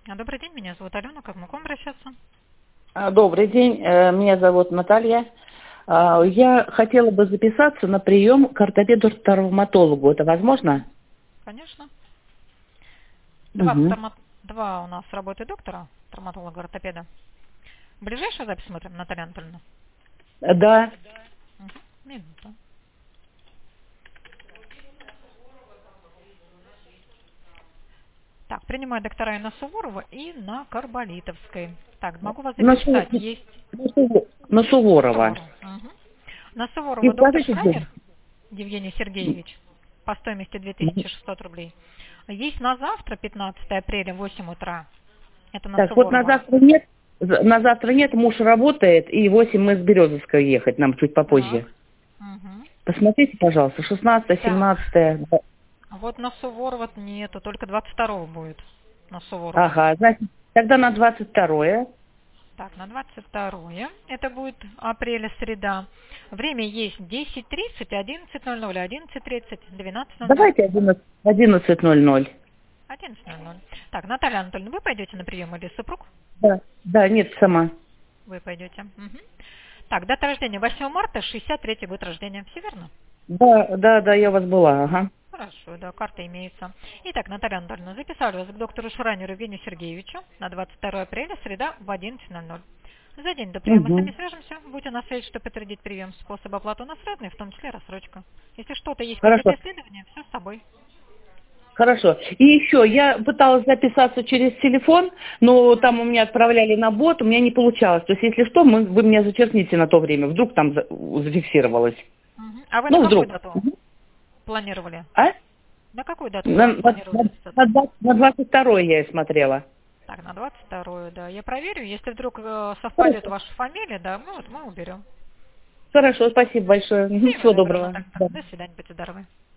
Добрый день, меня зовут Алена. Как могу обращаться? Добрый день, меня зовут Наталья. Я хотела бы записаться на прием к ортопеду-травматологу. Это возможно? Конечно. Угу. Два у нас работы доктора, травматолога-ортопеда. Ближайшую запись смотрим, Наталья Анатольевна. Да. Угу. Минуту. Так, принимаю доктора и на Суворова, и на Карболитовской. Так, могу вас На, записать. Есть на на Суворова. Суворова. Угу. На И Суворова доктор скажите, где? Шрайер Евгений Сергеевич по стоимости 2600 рублей. Есть на завтра, 15 апреля, 8 утра. Это на Так, вот на Суворова. завтра нет. На завтра нет, муж работает, и 8 мы с Березовской ехать, нам чуть попозже. Так. Угу. Посмотрите, пожалуйста, 16, Так. 17. Вот на Суворова нету, только 22 будет на Суворова. Ага, значит, тогда на 22. Так, на 22 это будет апреля, среда. Время есть 10:30, 11:00, 11:30, 12:00, Давайте 11:00. 11:00. Так, Наталья Анатольевна, вы пойдете на прием или супруг? Да, да, нет, сама. Вы пойдете. Мгм. Так, дата рождения 8 марта, 63 год рождения. Все верно? Да, я у вас была, ага. Хорошо, да, карта имеется. Итак, Наталья Анатольевна, записали вас к доктору Шранеру Евгению Сергеевичу на 22 апреля, среда в 11:00. За день до приема с Угу. вами свяжемся. Будьте на связи, чтобы подтвердить прием. Способ оплаты у нас разный, в том числе рассрочка. Если что-то есть, Хорошо, какие-то исследования, все с собой. хорошо. И еще, я пыталась записаться через телефон, но там Мгм. у меня отправляли на бот, у меня не получалось. То есть, если что, вы меня зачеркните на то время, вдруг там зафиксировалось. Мгм. А вы на Ну, какую вдруг. дату планировали? А? На какую дату На, вы на, планировали на, записаться? на 22 я и смотрела. Так, на 22, да. Я проверю. Если вдруг совпадет Хорошо. ваша фамилия, да, мы уберем. Хорошо, спасибо большое. Мгм, Всего всего доброго, доброго. Наталья. Да. До свидания, будьте здоровы.